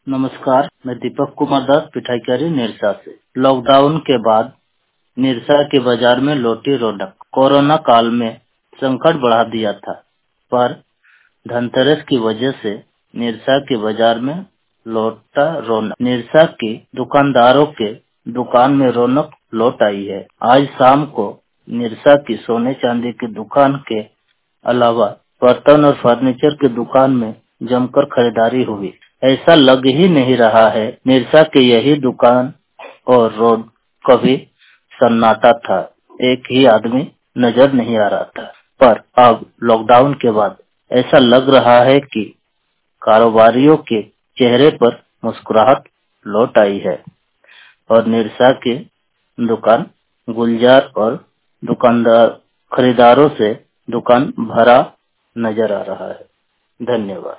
नमस्कार, मैं दीपक कुमार दास पिठाईकारी निरसा से। लॉकडाउन के बाद निरसा के बाजार में लौटी रौनक। कोरोना काल में संकट बढ़ा दिया था, पर धनतेरस की वजह से निरसा के बाजार में लौटा रौनक। निरसा की दुकानदारों के दुकान में रौनक लौट आई है। आज शाम को निरसा की सोने चांदी की दुकान के अलावा बर्तन और फर्नीचर की दुकान में जमकर खरीदारी हुई। ऐसा लग ही नहीं रहा है निरसा की यही दुकान और रोड कभी सन्नाटा था, एक ही आदमी नजर नहीं आ रहा था। पर अब लॉकडाउन के बाद ऐसा लग रहा है कि कारोबारियों के चेहरे पर मुस्कुराहट लौट आई है और निरसा की दुकान गुलजार और दुकानदार खरीदारों से दुकान भरा नजर आ रहा है। धन्यवाद।